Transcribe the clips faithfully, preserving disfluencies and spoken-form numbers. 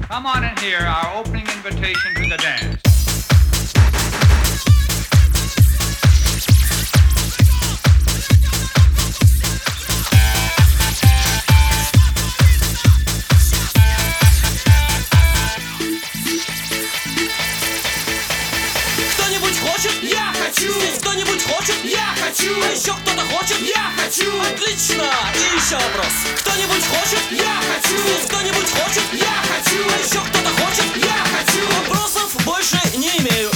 Come on and hear our opening invitation to the dance. Кто-нибудь хочет? Я хочу! Здесь кто-нибудь хочет? Я хочу! А еще кто-то хочет? Я хочу! Отлично! И еще вопрос. Кто-нибудь хочет? Я хочу! Здесь кто-нибудь хочет? Я хочу! А еще кто-то хочет? Я хочу! Вопросов больше не имею.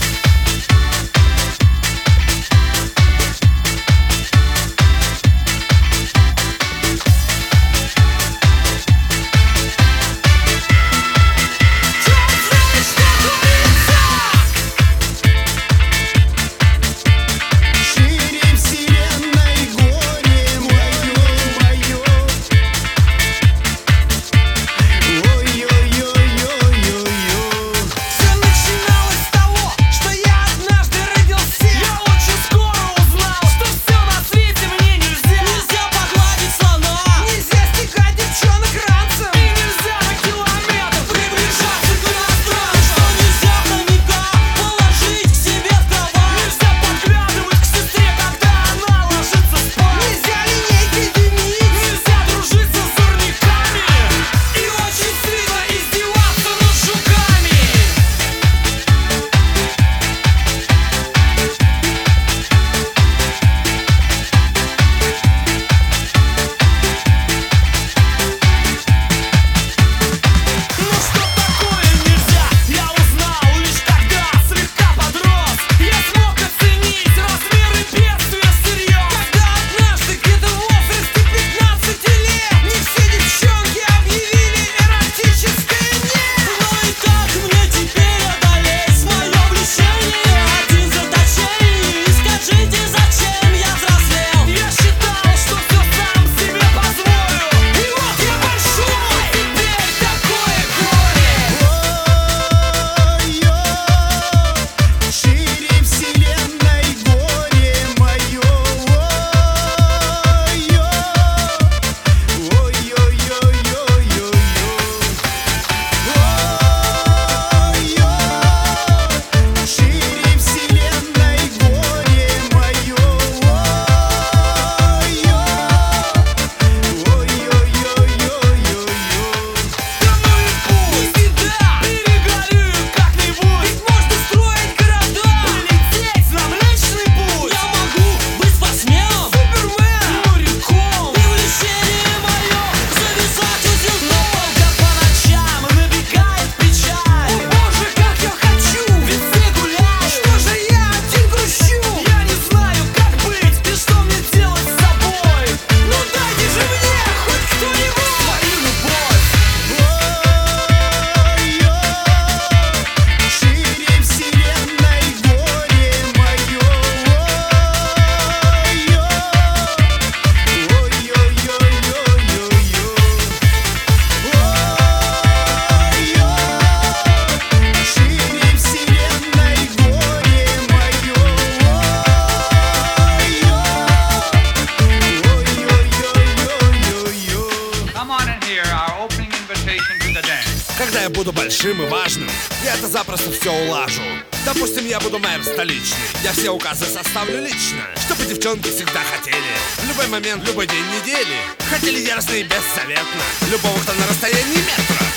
Когда я буду большим и важным, я это запросто все улажу. Допустим, я буду мэром столичный, я все указы составлю лично, чтобы девчонки всегда хотели. В любой момент, любой день недели хотели яростно и беззаветно любого, кто на расстоянии метра.